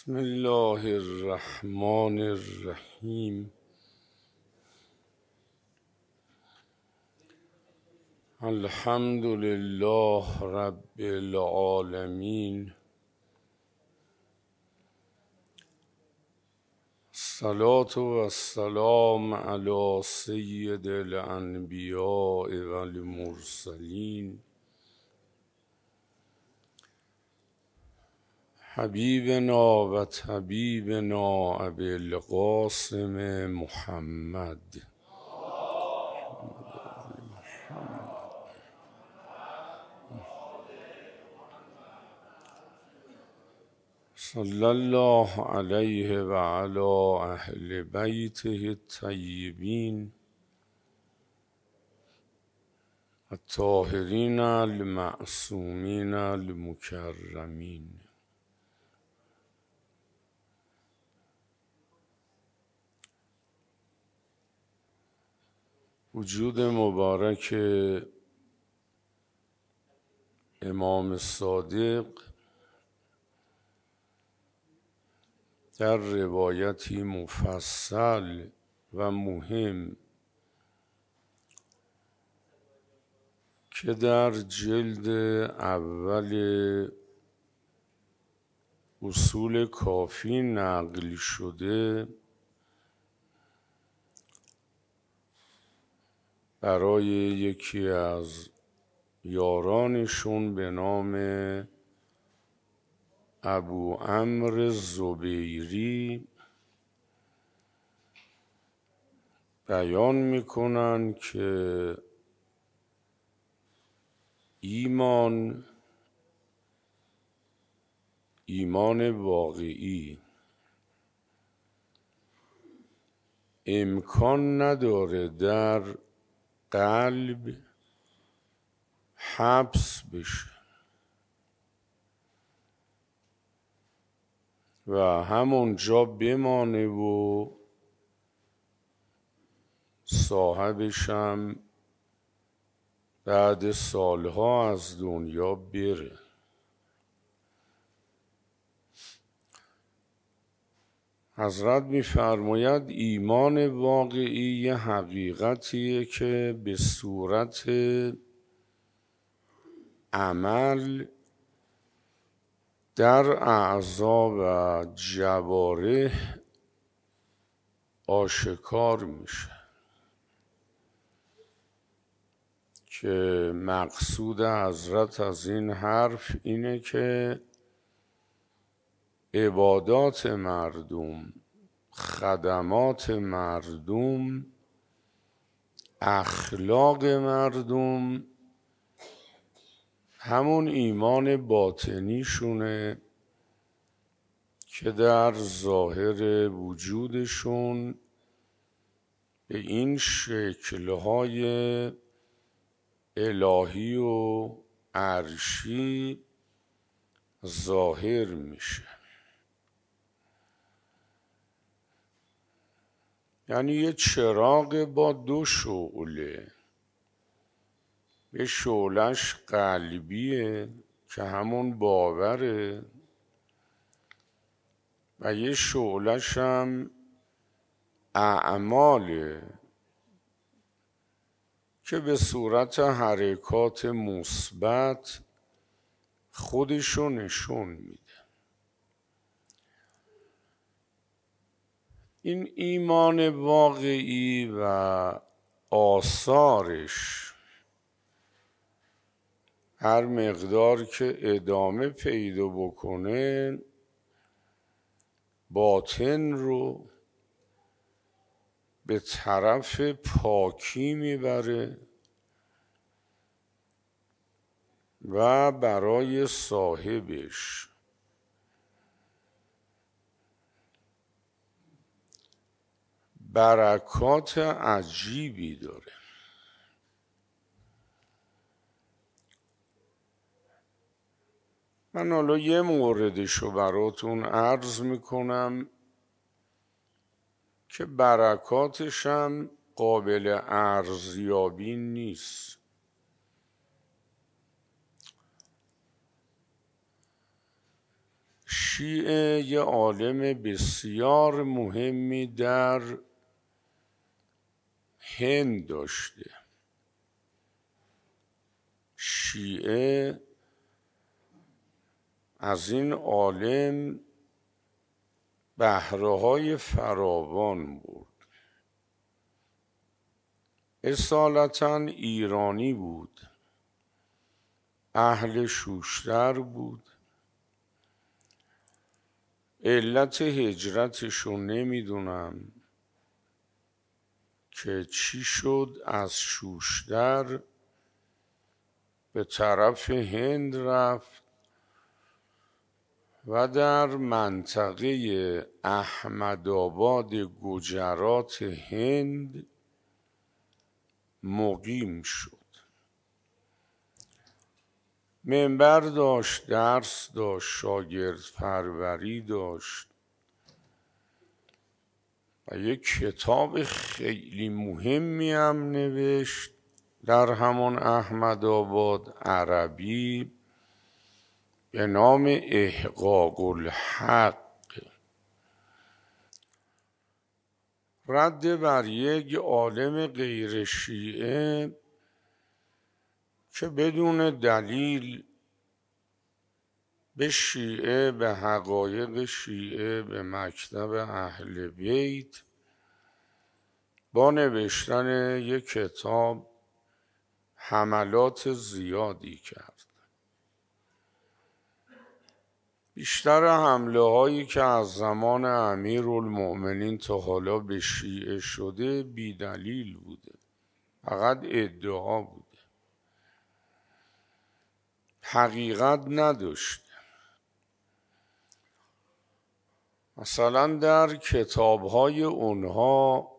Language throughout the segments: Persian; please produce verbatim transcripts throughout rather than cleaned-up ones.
بسم الله الرحمن الرحیم. الحمد لله رب العالمین. الصلاة و السلام علی سید الانبیاء و المرسلین حبیبنا و طبیبنا ابی القاسم محمد. صلی الله علیه و علی اهل بیته الطیبین الطاهرین المعصومین المکرمین. وجود مبارک امام صادق در روایتی مفصل و مهم که در جلد اول اصول کافی نقل شده برای یکی از یارانشون به نام ابو عمرو زبیری بیان میکنن که ایمان ایمان واقعی امکان نداره در قلب حبس بشه و همونجا بمانه و صاحبشم بعد سالها از دنیا بره. حضرت می‌فرماید ایمان واقعی یه حقیقتیه که به صورت عمل در اعضا و جوارح آشکار میشه که مقصود حضرت از این حرف اینه که عبادات مردم، خدمات مردم، اخلاق مردم همون ایمان باطنیشونه که در ظاهر وجودشون به این شکل‌های الهی و عرشی ظاهر میشه. یعنی یه چراغ با دو شعله، یه شعلهش قلبیه که همون باوره و یه شعلهش هم اعماله که به صورت حرکات مثبت خودشو نشون میده. این ایمان واقعی و آثارش هر مقدار که ادامه پیدا بکنه باطن رو به طرف پاکی میبره و برای صاحبش برکات عجیبی داره. من حالا یه موردشو براتون عرض میکنم که برکاتش هم قابل ارزیابی نیست. شیعه یه عالم بسیار مهمی در هند داشته. شیعه از این عالم بهره‌های فراوان بود. اصالتاً ایرانی بود، اهل شوشتر بود. علت هجرتشو نمیدونم که چی شد از شوشتر به طرف هند رفت و در منطقه احمدآباد گجرات هند مقیم شد. منبر داشت، درس داشت، شاگرد پروری داشت و یک کتاب خیلی مهمی هم نوشت در همان احمدآباد، عربی، به نام احقاق الحق، رد بر یک عالم غیر شیعه که بدون دلیل به شیعه، به حقایق شیعه، به مکتب اهل بیت با نوشتن یک کتاب حملات زیادی کرد. بیشتر حمله هایی که از زمان امیرالمؤمنین تا حالا به شیعه شده بی دلیل بوده، فقط ادعا بوده، حقیقت نداشته. مثلا در کتاب‌های اونها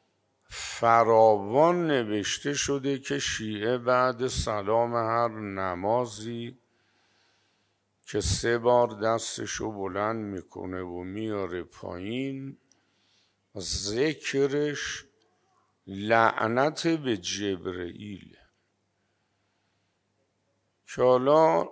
فراوان نوشته شده که شیعه بعد سلام هر نمازی که سه بار دستشو بلند میکنه و میاره پایین، ذکرش لعنت به جبرئیل. که حالا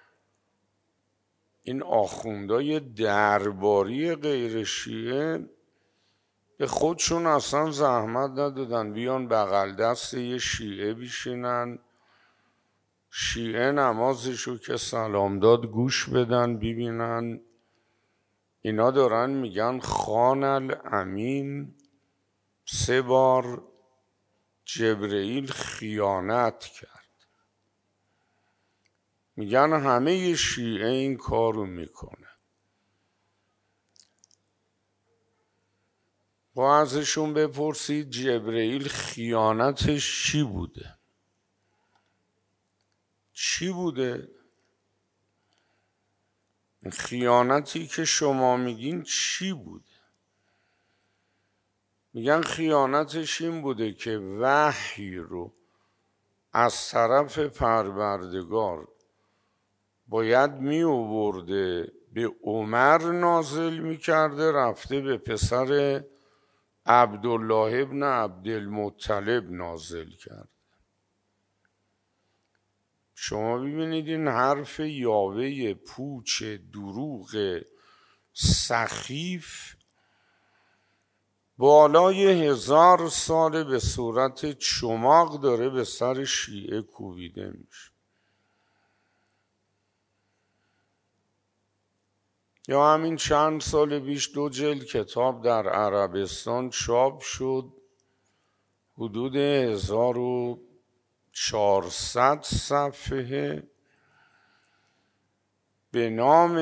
این آخوندهای درباری غیر شیعه به خودشون اصلا زحمت ندادن بیان بغل دست یه شیعه بیشینن، شیعه نمازشو که سلام داد گوش بدن ببینن اینا دارن میگن خان الامین سه بار جبرئیل خیانت کرد. میگن همه شیعه این کارو میکنه. با ازشون بپرسید جبرئیل خیانتش چی بوده؟ چی بوده؟ خیانتی که شما میگین چی بوده؟ میگن خیانتش این بوده که وحی رو از طرف پروردگار باید می آورده به عمر نازل می کرده، رفته به پسر عبدالله ابن عبدالمطلب نازل کرد. شما ببینید این حرف یاوه پوچ دروغ سخیف بالای هزار سال به صورت چماق داره به سر شیعه کوبیده میشه. یا همین چند سال پیش دو جلد کتاب در عربستان چاپ شد، حدود هزار و چهارصد صفحه، به نام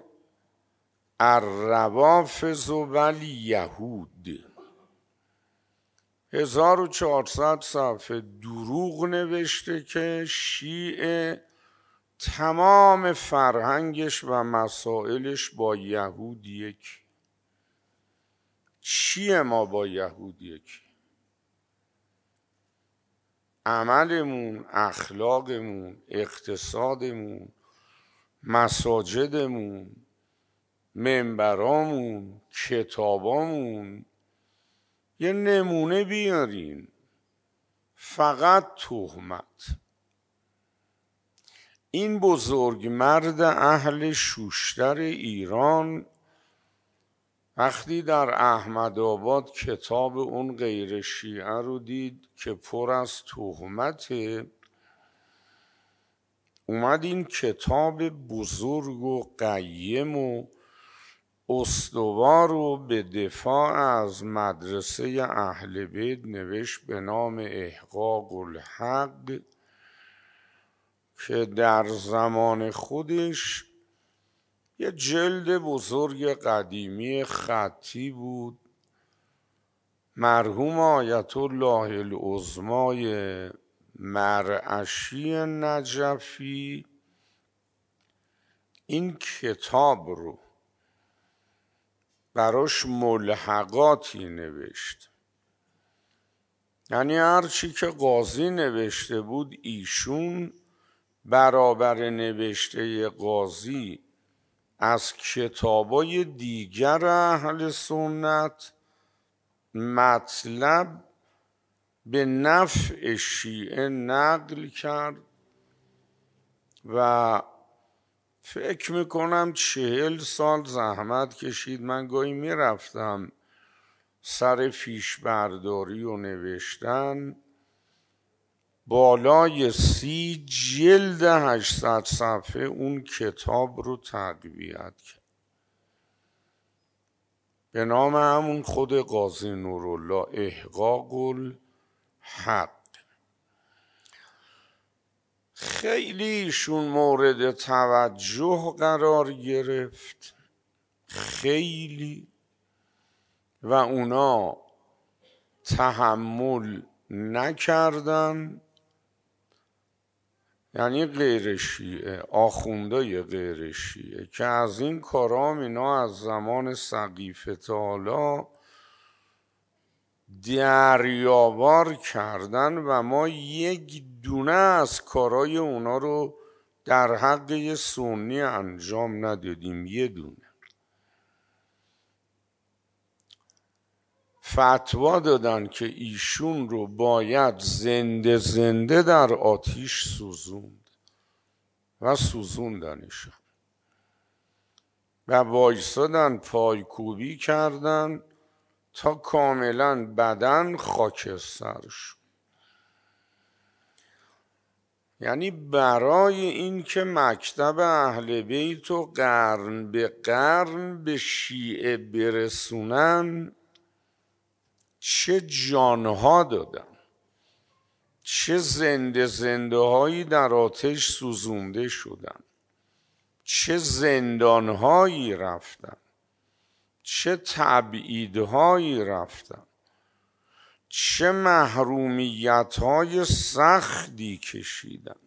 الروافض والیهود. هزار و چهارصد صفحه دروغ نوشته که شیعه تمام فرهنگش و مسائلش با یهود یک. چیه ما با یهود یک؟ عملمون، اخلاقمون، اقتصادمون، مساجدمون، منبرامون، کتابامون. یه نمونه بیارین. فقط تهمت. این بزرگ مرد اهل شوشتر ایران وقتی در احمدآباد کتاب اون غیر شیعه رو دید که پر از تهمته، اومد این کتاب بزرگ و قیم و استوار رو به دفاع از مدرسه اهل بیت نوشت به نام احقاق الحق که در زمان خودش یه جلد بزرگ قدیمی خطی بود. مرحوم آیت الله العظمای مرعشی نجفی این کتاب رو براش ملحقاتی نوشت، یعنی هرچی که قاضی نوشته بود ایشون برابر نوشته قاضی از کتابای دیگر اهل سنت مطلب به نفع شیعه نقل کرد و فکر میکنم چهل سال زحمت کشید. من گاهی میرفتم سر فیش برداری و نوشتن، بالای سی جلد هشتصد صفحه اون کتاب رو تقویت کرد به نام همون خود قاضی نورالله، احقاق الحق. خیلی ایشون مورد توجه قرار گرفت، خیلی، و اونا تحمل نکردن، یعنی غیر شیعه، آخوندای غیر شیعه که از این کارام اینا از زمان سقیفه تا حالا دریاوار کردن و ما یک دونه از کارای اونا رو در حق یه سنی انجام ندادیم. یه دونه فتوا دادن که ایشون رو باید زنده زنده در آتیش سوزوند و سوزوندنشان و وایسادن پایکوبی کردن تا کاملا بدن خاکستر شد. یعنی برای این که مکتب اهل بیت و قرن به قرن به شیعه برسونن چه جانها دادن، چه زنده زنده هایی در آتش سوزونده شدن، چه زندانهایی رفتن، چه تبعیدهایی رفتن، چه محرومیتهای سختی کشیدن.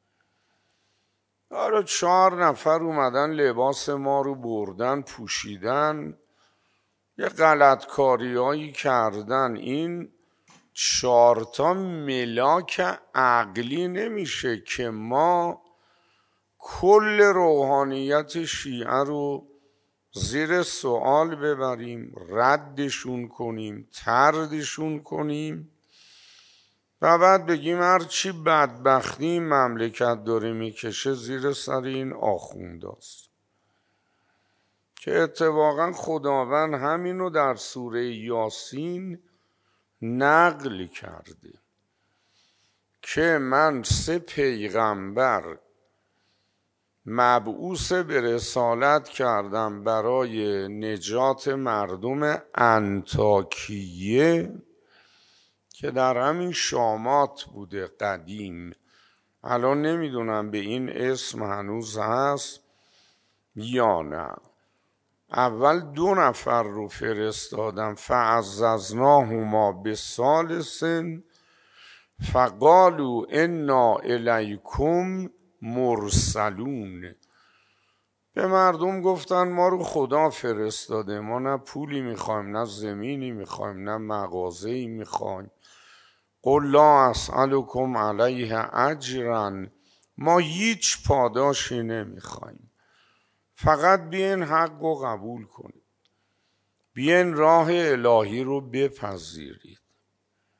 آره چهار نفر اومدن لباس ما رو بردن پوشیدن، یه غلطکاری هایی کردن. این چهارتا ملاک عقلی نمیشه که ما کل روحانیت شیعه رو زیر سوال ببریم، ردشون کنیم، طردشون کنیم و بعد بگیم هرچی بدبختی این مملکت داره میکشه زیر سر این آخونداست، که اتفاقا خداوند همینو در سوره یاسین نقل کرده که من سه پیغمبر مبعوث به رسالت کردم برای نجات مردم انطاکیه که در همین شامات بوده قدیم، الان نمیدونم به این اسم هنوز هست یا نه. اول دو نفر رو فرستادم فعززناهما بثالث فقالوا انا الیکم مرسلون. به مردم گفتن ما رو خدا فرستاده، ما نه پولی میخوایم، نه زمینی میخوایم، نه مغازه‌ای میخوایم. قل لا اسألکم علیه اجرا، ما هیچ پاداشی نمیخوایم، فقط بیاین حق رو قبول کنید، بیاین راه الهی رو بپذیرید.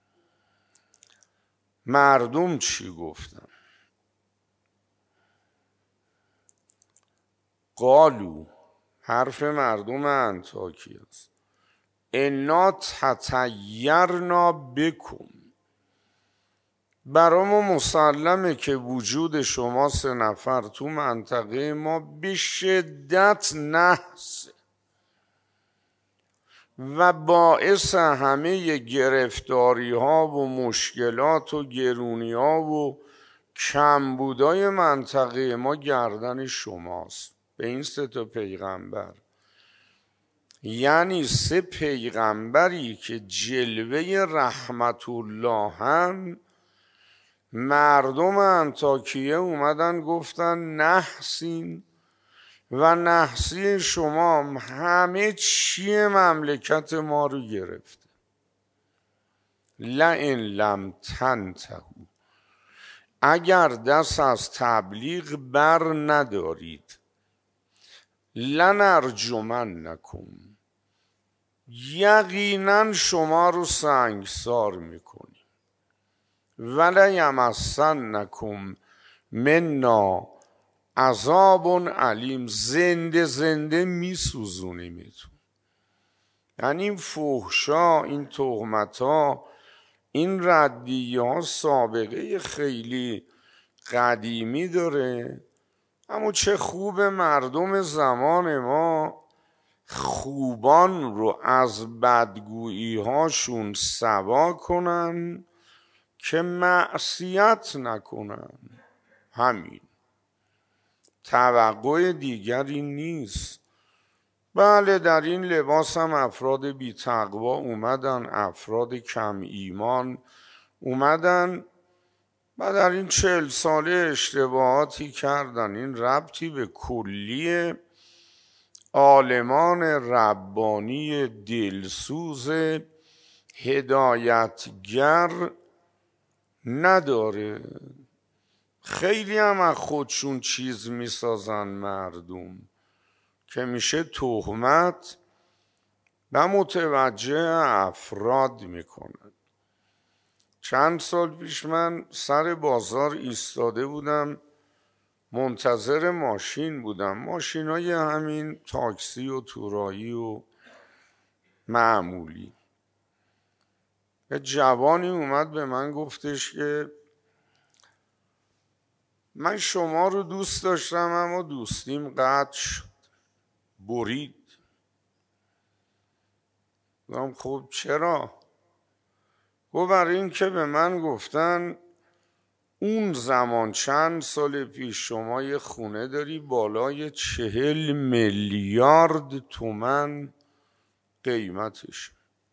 مردم چی گفتن؟ قالو، حرف مردم انطاکیه است، انا تطیرنا بکم، برای ما مسلمه که وجود شما سه نفر تو منطقه ما به شدت نحسه و باعث همه گرفتاری ها و مشکلات و گرونی ها و کمبودای منطقه ما گردن شماست. به این سه تا پیغمبر، یعنی سه پیغمبری که جلوه رحمت اللهن، مردم انطاکیه اومدن گفتن نحسین و نحسی شما همه چی مملکت ما رو گرفته. لئن لم تنتهوا، اگر دست از تبلیغ بر ندارید، لنرجمنکم، یقینا شما رو سنگسار میکنیم، ولیمسنکم منا عذاب علیم، زنده زنده میسوزونیمتون. یعنی این فحشا، این تهمتا، این ردیه ها سابقه خیلی قدیمی داره، اما چه خوب مردم زمان ما خوبان رو از بدگویی هاشون سوا کنن که معصیت نکنن. همین، توقع دیگری نیست. بله، در این لباس هم افراد بی تقوا اومدن، افراد کم ایمان اومدن و در این چهل ساله اشتباهاتی کردن. این ربطی به کلی عالمان ربانی دلسوز هدایتگر نداره. خیلی هم از خودشون چیز میسازن مردم که میشه تهمت و متوجه افراد میکنن. چند سال پیش من سر بازار ایستاده بودم، منتظر ماشین بودم، ماشین های همین تاکسی و تورایی و معمولی. یه جوانی اومد به من گفتش که من شما رو دوست داشتم اما دوستیم قطع شد، برید. گفتم خب چرا؟ گفت برای این که به من گفتن اون زمان چند سال پیش شما یه خونه داری بالای چهل میلیارد تومن قیمتش.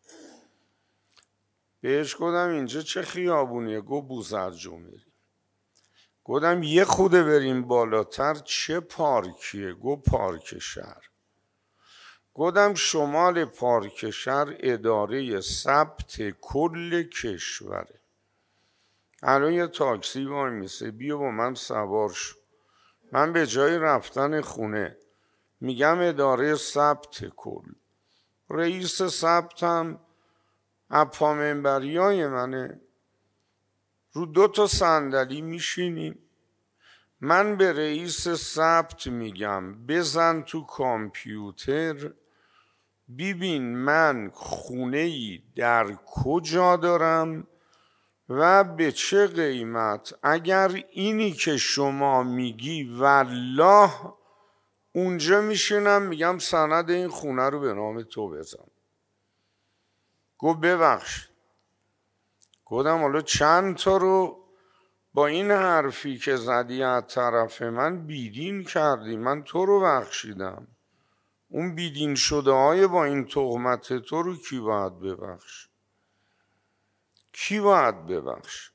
بهش گفتم اینجا چه خیابونیه؟ گفت بوزرجمهری. گفتم یه خوده بریم بالاتر چه پارکیه؟ گفت پارک شهر. گفتم شمال پارک شهر اداره ثبت کل کشوره. الان یه تاکسی وای میسه، بیا با من سوار شو. من به جای رفتن خونه میگم اداره ثبت کل، رئیس ثبتم اپا منبری های منه، رو دو تا صندلی میشینیم، من به رئیس ثبت میگم بزن تو کامپیوتر ببین من خونه ای در کجا دارم و به چه قیمت. اگر اینی که شما میگی والله، اونجا میشینم میگم سند این خونه رو به نام تو بزن. گفت ببخش. گفتم حالا چند تا رو با این حرفی که زدی از طرف من بیدین کردی، من تو رو بخشیدم، اون بیدین شده های با این تهمت تو رو کی باید ببخش؟ کی باید ببخش؟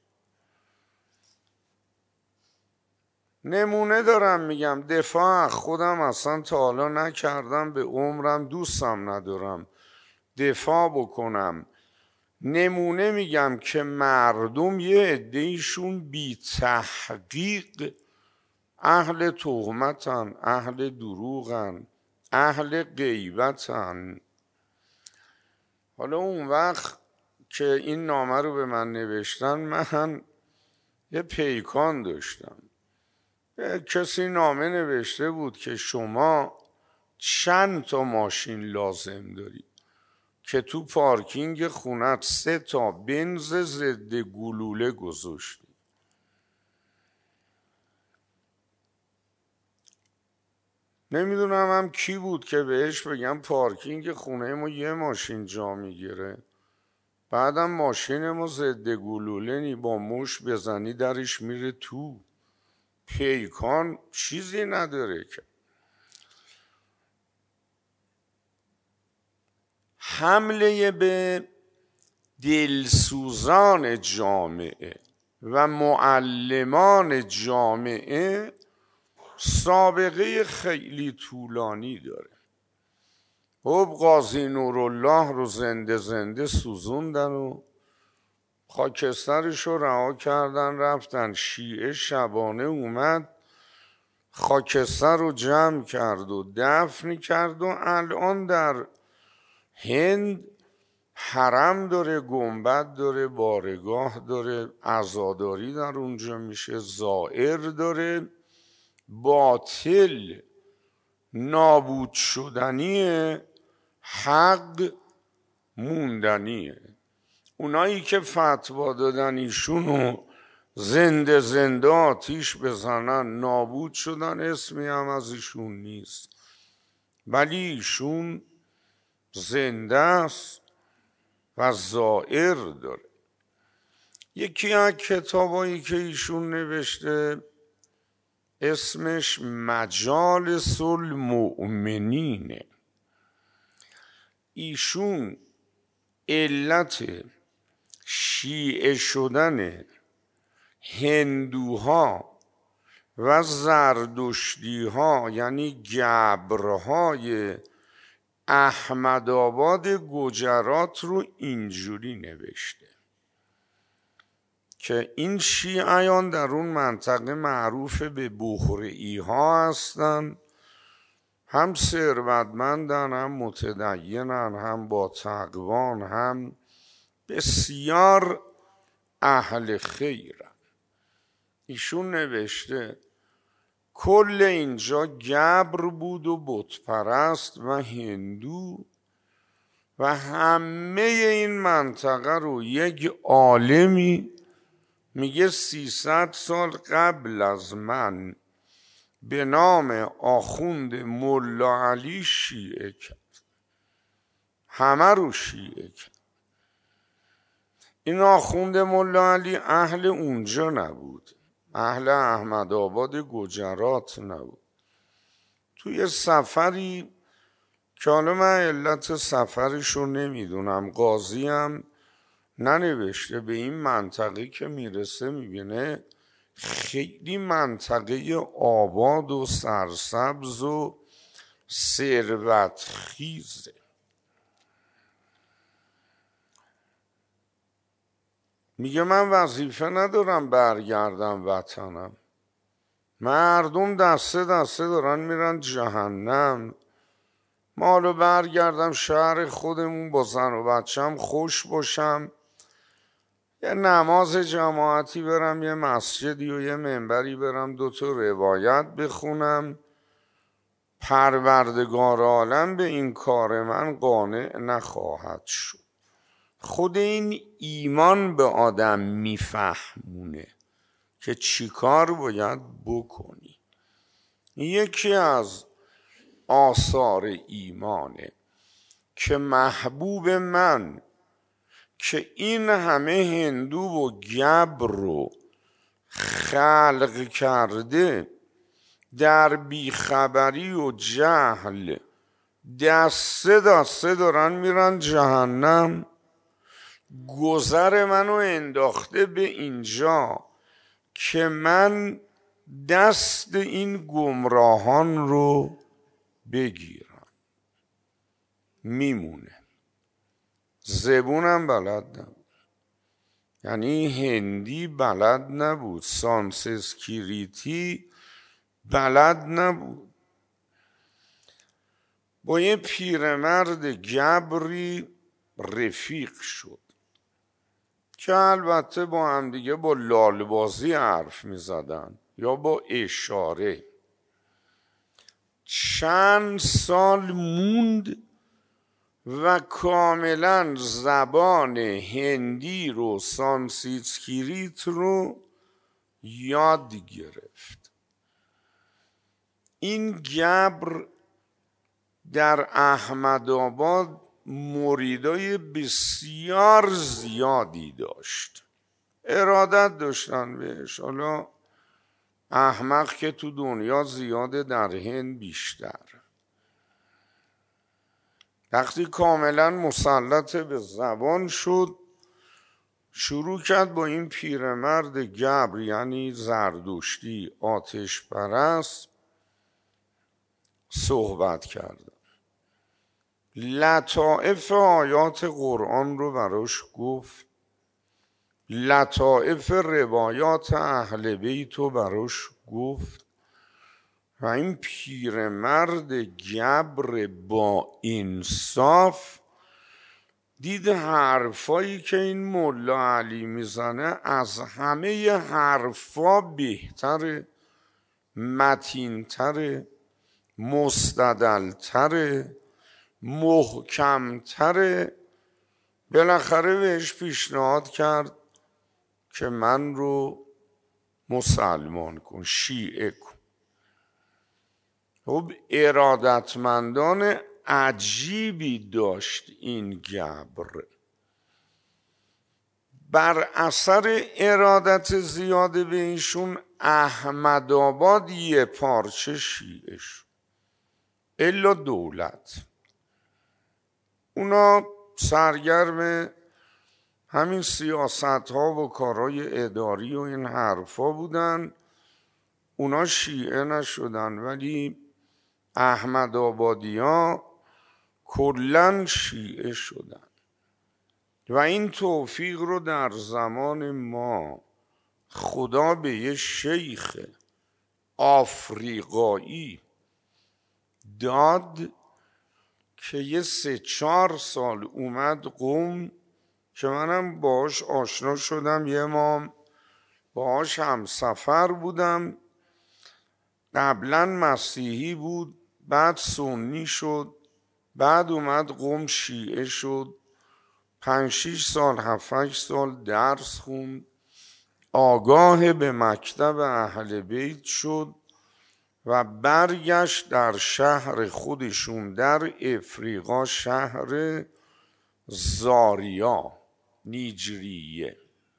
نمونه دارم میگم، دفاع خودم اصلا تا حالا نکردم، به عمرم دوستم ندارم دفاع بکنم. نمونه میگم که مردم یه عده‌ایشون بی تحقیق اهل تهمتن، اهل دروغن، اهل غیبتن. حالا اون وقت که این نامه رو به من نوشتن، من یه پیکان داشتم. کسی نامه نوشته بود که شما چند تا ماشین لازم داری که تو پارکینگ خونت سه تا بنز ضد گلوله گذاشتی. نمیدونم هم کی بود که بهش بگم پارکینگ خونه ما یه ماشین جا میگیره، بعدم ماشین ما ضد گلوله نی، با مش بزنی درش میره تو، پیکان چیزی نداره که. حمله به دلسوزان جامعه و معلمان جامعه سابقه خیلی طولانی داره. خب قاضی نورالله رو زنده زنده سوزوندن و خاکسترش رو رها کردن رفتن. شیعه شبانه اومد خاکستر رو جمع کرد و دفن کرد و الان در هند حرم داره، گنبد داره، بارگاه داره، عزاداری در اونجا میشه، زائر داره. باطل نابود شدنیه، حق موندنیه. اونایی که فتوا دادن ایشونو زنده زنده آتیش بزنن نابود شدن، اسمی هم از ایشون نیست، ولی ایشون زنده است و زائر داره. یکی از کتابایی که ایشون نوشته اسمش مجالس المؤمنینه. ایشون علت شیعه شدن هندوها و زردشتیها یعنی گبرهای احمدآباد گجرات رو اینجوری نوشته که این شیعیان در اون منطقه معروف به بخوری ها هستن، هم ثروتمندن، هم متدینن، هم با تقوان، هم بسیار اهل خیرن. ایشون نوشته کل اینجا گبر بود و بت پرست و هندو و همه این منطقه رو یک عالمی میگه سیصد سال قبل از من به نام آخوند ملا علی شیعه کرد، همه رو شیعه کرد. این آخوند ملا علی اهل اونجا نبود، اهل احمدآباد گجرات نبود. توی سفری که حالا من علت سفرش رو نمیدونم، قاضی هم ننوشته، به این منطقه که میرسه میبینه خیلی منطقه آباد و سرسبز و ثروت خیزه. میگه من وظیفه ندارم برگردم وطنم، مردم دسته دسته دارن میرن جهنم، ما حالا برگردم شهر خودمون با زن و بچم خوش باشم، یه نماز جماعتی برم، یه مسجدی و یه منبری برم، دوتا روایت بخونم، پروردگار عالم به این کار من قانع نخواهد شد. خود این ایمان به آدم میفهمونه که چی کار باید بکنی. یکی از آثار ایمانه که محبوب من که این همه هندو و گبر رو خلق کرده در بیخبری و جهل دسته دسته دارن میرن جهنم، گذر منو انداخته به اینجا که من دست این گمراهان رو بگیرم. میمونه، زبونم بلد نبود، یعنی هندی بلد نبود، سانسکریتی بلد نبود. با یه پیرمرد گبری رفیق شد که البته با هم دیگه با لالبازی حرف می زدن، یا با اشاره. چند سال موند و کاملا زبان هندی رو، سانسکریت رو یاد گرفت. این گبر در احمدآباد مریدای بسیار زیادی داشت، ارادت داشتن بهش. حالا احمق که تو دنیا زیاده، در هند بیشتر. وقتی کاملا مسلط به زبان شد، شروع کرد با این پیرمرد گبر، یعنی زردشتی آتش پرست، صحبت کردن. لطائف آیات قرآن رو براش گفت، لطائف روایات اهل بیت رو براش گفت و این پیرمرد گبر با انصاف دید حرفایی که این ملا علی میزنه از همه حرفا بهتره، متین‌تره، مستدل‌تره، محکم‌تره. بالاخره بهش پیشنهاد کرد که من رو مسلمان کن، شیعه کن. خب ارادتمندان عجیبی داشت این گبر. بر اثر ارادت زیاده به ایشون احمدآباد یه پارچه شیعه شد، الا دولت. اونا سرگرم همین سیاست ها و کارهای اداری و این حرفا بودن، اونا شیعه نشدن، ولی احمدآبادی ها کلن شیعه شدن. و این توفیق رو در زمان ما خدا به یه شیخ آفریقایی داد که یه سه چهار سال اومد قم، که منم باهاش آشنا شدم، یه ماه باهاش هم سفر بودم. قبلا مسیحی بود، بعد سنی شد، بعد اومد قم شیعه شد، پنج شیش سال هفت سال درس خوند، آگاه به مکتب اهل بیت شد و برگشت در شهر خودشون در افریقا، شهر زاریا، نیجریه.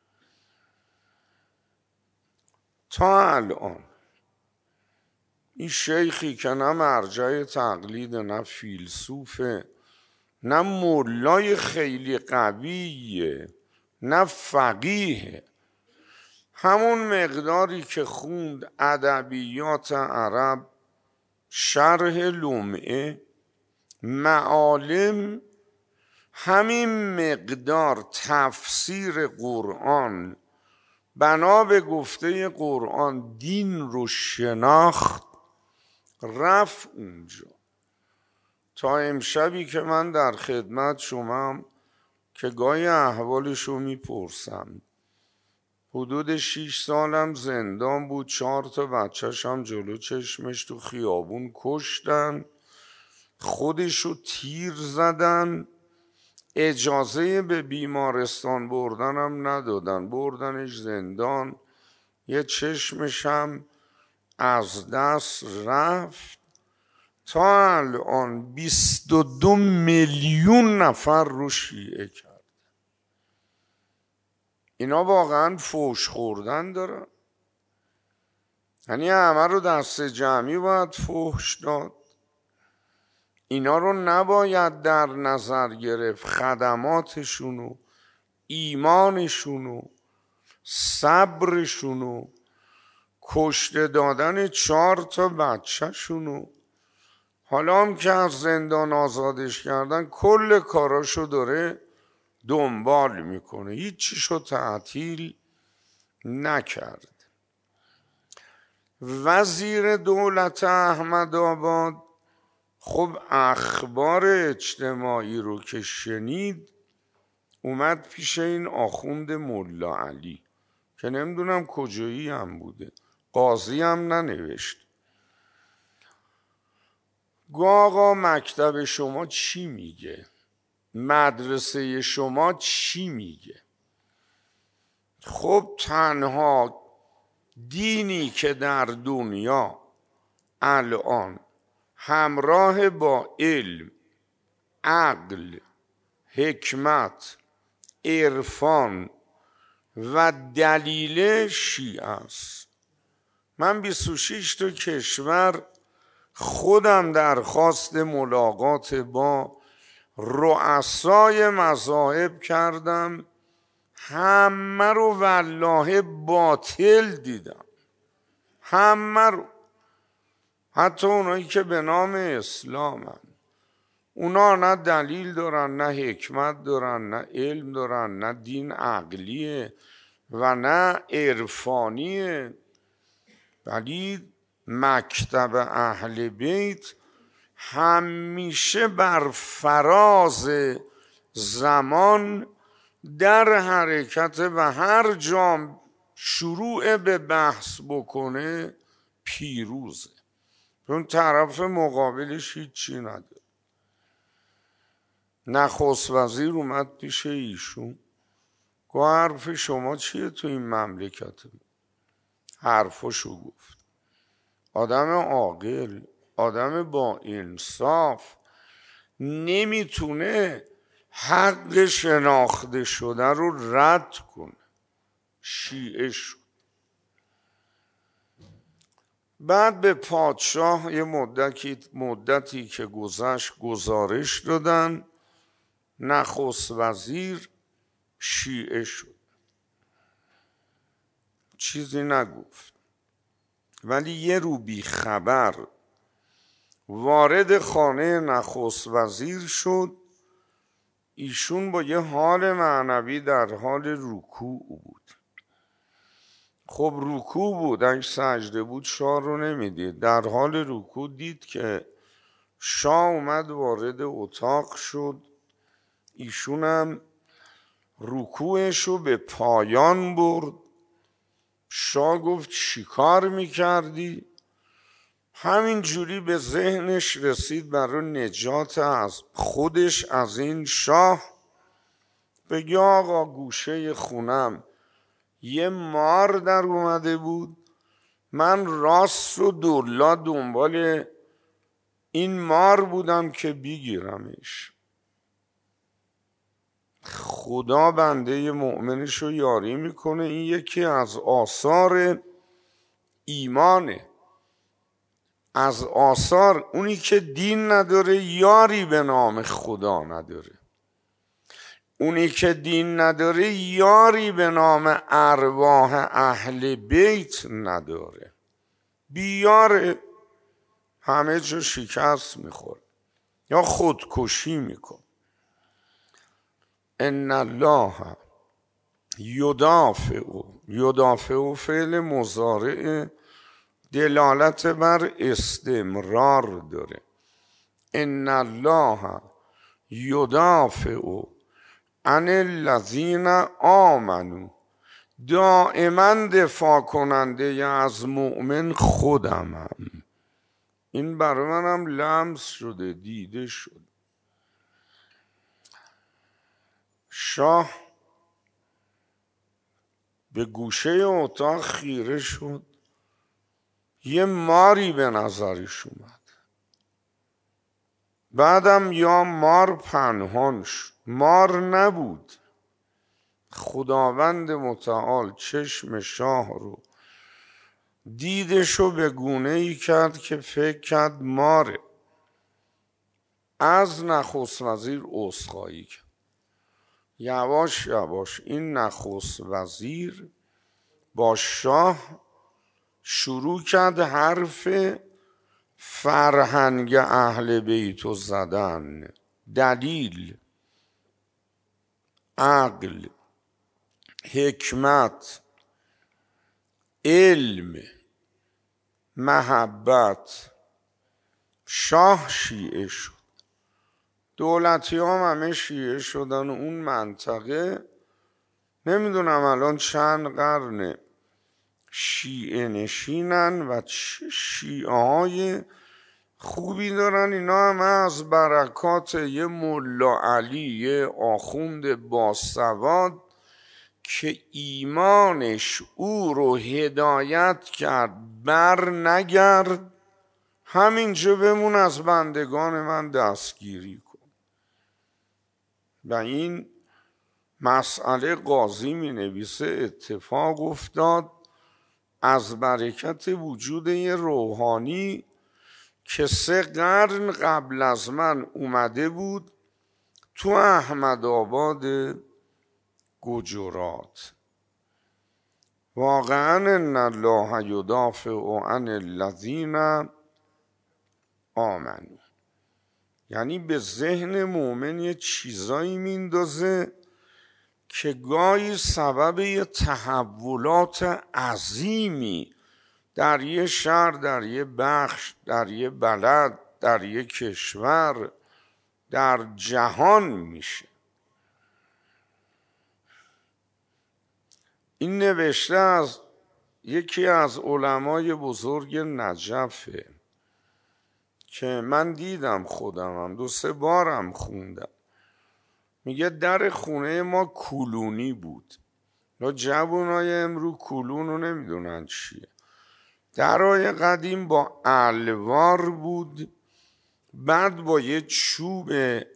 تا الان این شیخی که نه مرجع تقلید، نه فیلسوفه، نه مولای خیلی قویه، نه فقیه، همون مقداری که خوند ادبیات عرب، شرح لمعه، معالم، همین مقدار تفسیر قرآن، بنا به گفته قرآن دین رو شناخت، رفت اونجا. تا امشبی که من در خدمت شمام که گاهی احوالشو میپرسم، حدود شیش سالم زندان بود، چهار تا بچه‌ش هم جلو چشمش تو خیابون کشتن، خودشو تیر زدن، اجازه به بیمارستان بردنم ندادن، بردنش زندان، یه چشمش هم از دست رفت. تا الان بیست و دو میلیون نفر رو شیعه کرد. اینا واقعا فوش خوردن دارن؟ یعنی همه رو دست جمعی باید فوش داد؟ اینا رو نباید در نظر گرفت خدماتشونو، ایمانشونو، صبرشونو، کشته دادن چهار تا بچه شونو؟ حالا هم که از زندان آزادش کردن کل کاراشو داره دنبال میکنه، هیچیشو تعطیل نکرد. وزیر دولت احمدآباد خب اخبار اجتماعی رو که شنید، اومد پیش این آخوند ملا علی که نمیدونم کجایی هم بوده، قاضی هم ننوشت. گو آقا مکتب شما چی میگه؟ مدرسه شما چی میگه؟ خب تنها دینی که در دنیا الان همراه با علم، عقل، حکمت، عرفان و دلیل شیعه است. من بیست و شش تا کشور خودم درخواست ملاقات با رؤسای مذاهب کردم، همه رو والله باطل دیدم، همه رو، حتی اونایی که به نام اسلامن. اونا نه دلیل دارن، نه حکمت دارن، نه علم دارن، نه دین عقلیه و نه عرفانیه. ولی مکتب اهل بیت همیشه بر فراز زمان در حرکت و هر جا شروع به بحث بکنه پیروزه، چون طرف مقابلش هیچی نداره. نخست وزیر اومد پیش ایشون، گفت حرف شما چیه تو این مملکت؟ حرفشو گفت. آدم عاقل، آدم با انصاف نمیتونه حق شناخته شده رو رد کنه. شیعه شد. بعد به پادشاه یه مدتی, مدتی که گذشت گزارش دادن، نخست وزیر شیعه شد. چیزی نگفت، ولی یه رو بی خبر وارد خانه نخست وزیر شد. ایشون با یه حال معنوی در حال رکوع بود. خب رکوع بود، اگه سجده بود شاه رو نمیدید. در حال رکوع دید که شاه اومد وارد اتاق شد. ایشون هم رکوعش رو به پایان برد. شاه گفت چی کار میکردی؟ همین جوری به ذهنش رسید برای نجات از خودش از این شاه بگه آقا گوشه خونم یه مار در اومده بود، من راست و دولا دنبال این مار بودم که بگیرمش. خدا بنده مؤمنش رو یاری میکنه. این یکی از آثار ایمانه. از آثار اونی که دین نداره یاری به نام خدا نداره. اونی که دین نداره یاری به نام ارواح اهل بیت نداره. بیاره همه جا شکست میخوره یا خودکشی میکن. ان الله یدافع یدافع فعل مضارع دلالت بر استمرار داره. ان الله یدافع عن الذین آمنوا، دائما دفاع کننده از مؤمن خودمم. این برای منم لمس شده، دیده شد. شاه به گوشه اتاق خیره شد، یه ماری به نظرش اومد. بعدم یا مار پنهان شد، مار نبود. خداوند متعال چشم شاه رو دیدشو به گونه ای کرد که فکر کرد ماره. از نخست وزیر عذرخواهی کرد. یواش یواش این نخست وزیر با شاه شروع کرد حرف فرهنگ اهل بیتو زدن. دلیل، عقل، حکمت، علم، محبت. شاه شیعه شد، دولتی هم همه شیعه شدن. اون منطقه نمیدونم الان چند قرنه شیعه نشینن و شیعه های خوبی دارن. اینا هم از برکات یه ملا علی، یه آخوند باسواد که ایمانش او رو هدایت کرد بر نگرد، همینجا بمون، از بندگان من دستگیری کن. و این مسئله قاضی می نویسه اتفاق افتاد از برکت وجود یه روحانی که سه قرن قبل از من اومده بود تو احمدآباد گجرات. واقعا ان الله یدافع عن الذین آمنوا، یعنی به ذهن مؤمن یه چیزایی میندازه که گاهی سبب یه تحولات عظیمی در یه شهر، در یه بخش، در یه بلد، در یه کشور، در جهان میشه. این نوشته از یکی از علمای بزرگ نجفه که من دیدم، خودمم دو سه بارم خوندم. میگه در خونه ما کولونی بود. یا جوانای امرو کولون رو نمیدونن چیه. درای قدیم با الوار بود، بعد با یه چوب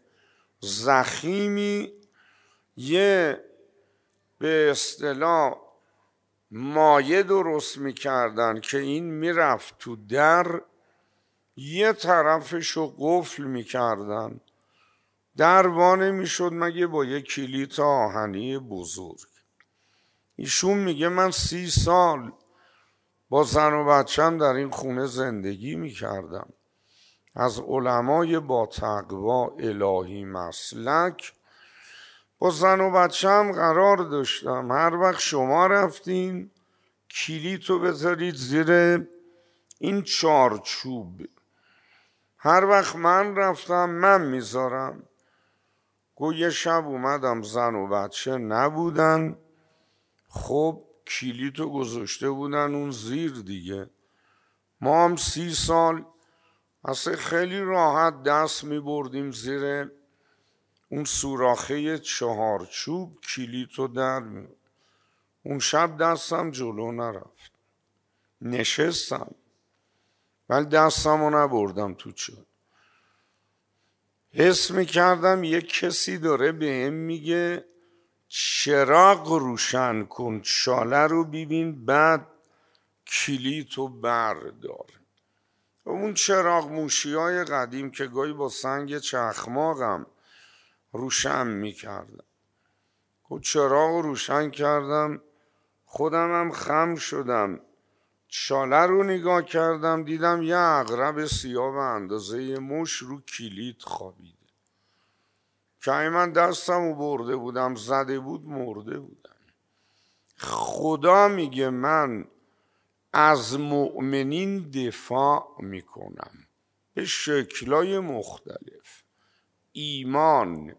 زخیمی یه به اصطلاح مایه درست میکردن که این میرفت تو در، یه طرفشو قفل میکردن، در وانه میشد مگه با یه کلیت آهنی بزرگ. ایشون میگه من سی سال با زن و بچم در این خونه زندگی میکردم، از علمای با تقوا الهی مسلک با زن و بچم قرار داشتم. هر وقت شما رفتین کلیتو بذارید زیر این چارچوب، هر وقت من رفتم من میذارم. گو یه شب اومدم زن و بچه نبودن، خب کلیتو گذاشته بودن اون زیر دیگه. ما هم سی سال اصلا خیلی راحت دست میبردیم زیر اون سوراخه چهارچوب، کلیتو در می. اون شب دستم جلو نرفت، نشستم ولی دستم رو نبردم تو چه. حس میکردم یک کسی داره به هم میگه چراغ روشن کن، شاله رو ببین، بعد کلیتو بردار. اون چراغ موشی های قدیم که گاهی با سنگ چخماقم روشن میکردم. خب چراغ روشن کردم، خودم هم خم شدم، شاله رو نگاه کردم، دیدم یه عقرب سیاه به اندازه مش رو کلید خوابیده که من دستم رو برده بودم زده بود مرده بودم. خدا میگه من از مؤمنین دفاع میکنم به شکلای مختلف. ایمان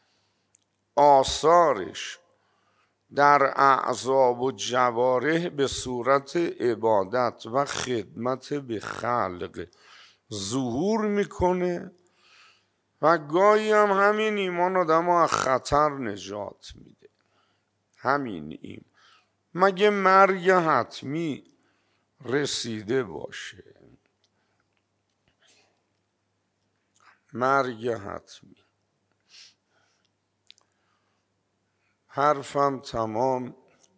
آثارش در اعضا و جوارح به صورت عبادت و خدمت به خلق ظهور میکنه و گاهی هم همین ایمان آدم از خطر نجات میده. همین این مگه مرگ حتمی رسیده باشه؟ مرگ حتمی. حرفم تمام.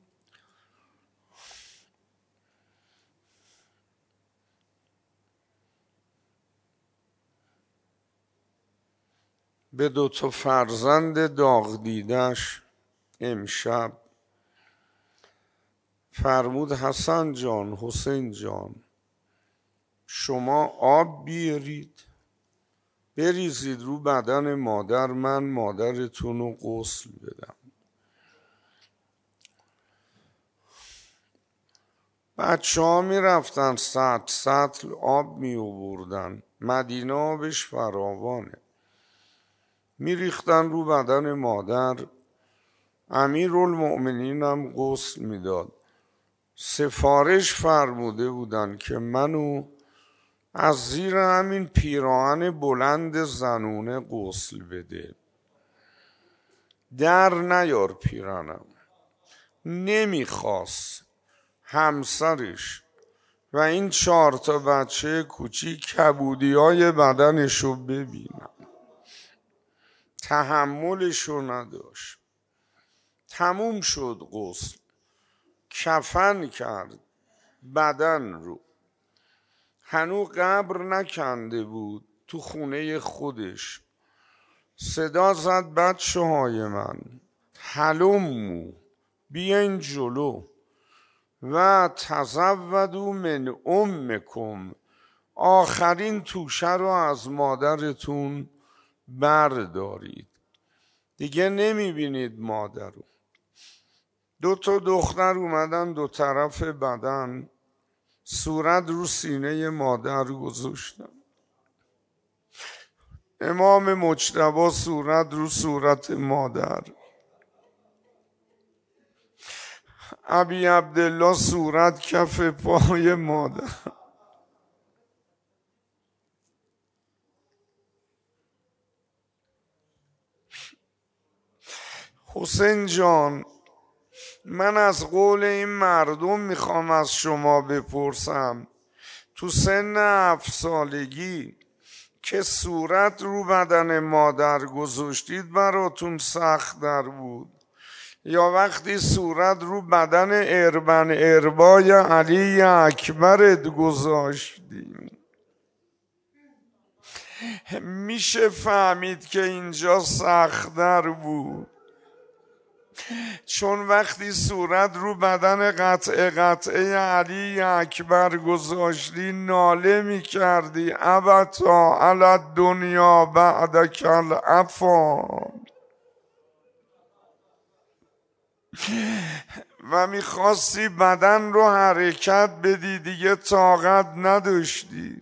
به دو تا فرزند داغ دیدش امشب فرمود حسن جان، حسین جان، شما آب بیارید بریزید رو بدن مادر، من مادرتون رو غسل بدم. بچه ها می رفتن سطل سطل آب می آوردن، مدینه آبش فراوانه، می ریختن رو بدن مادر. امیرالمؤمنین هم غسل می داد. سفارش فرموده بودن که منو از زیر همین پیراهن بلند زنونه غسل بده، در نیار پیرانم. نمیخواست همسرش و این چهار تا بچه کوچیک کبودی های بدنشو ببینن، تحملشو نداشت. تموم شد غسل، کفن کرد بدن رو، هنو قبر نکنده بود، تو خونه خودش صدا زد بچه های من هلمو بیاین جلو و تزودوا من امکم، آخرین توشه رو از مادرتون بردارید. دیگه نمیبینید مادر رو. دو تا دختر اومدن دو طرف بدن، صورت رو سینه مادر گذاشتن. امام مجتبی صورت رو صورت مادر، ابی عبدالله صورت کف پای مادر. حسین جان، من از قول این مردم میخوام از شما بپرسم، تو سن هفت سالگی که صورت رو بدن مادر گذاشتید براتون سخت در بود، یا وقتی صورت رو بدن اربن اربای علی اکبرت گذاشتید؟ میشه فهمید که اینجا سخت در بود، چون وقتی صورت رو بدن قطعه قطعه علی اکبر گذاشتی ناله میکردی ابتا علی دنیا بعدک الافان، و میخواستی بدن رو حرکت بدی، دیگه طاقت نداشتی.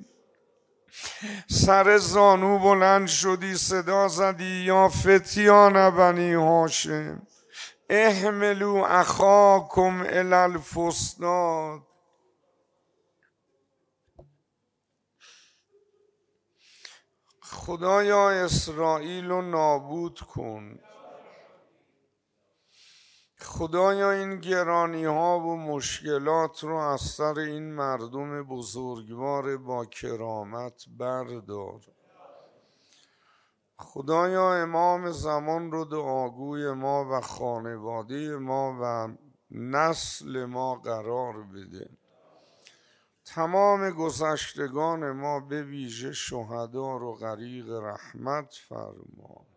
سر زانو بلند شدی صدا زدی یا فتیان بنی هاشم احملوا اخاکم الی الفسطاط. خدایا اسرائیل رو نابود کن. خدایا این گرانی ها و مشکلات رو از سر این مردم بزرگوار با کرامت بردار. خدایا امام زمان رو دعاگوی ما و خانواده ما و نسل ما قرار بده. تمام گذشتگان ما به ویژه شهدا رو غریق رحمت فرما.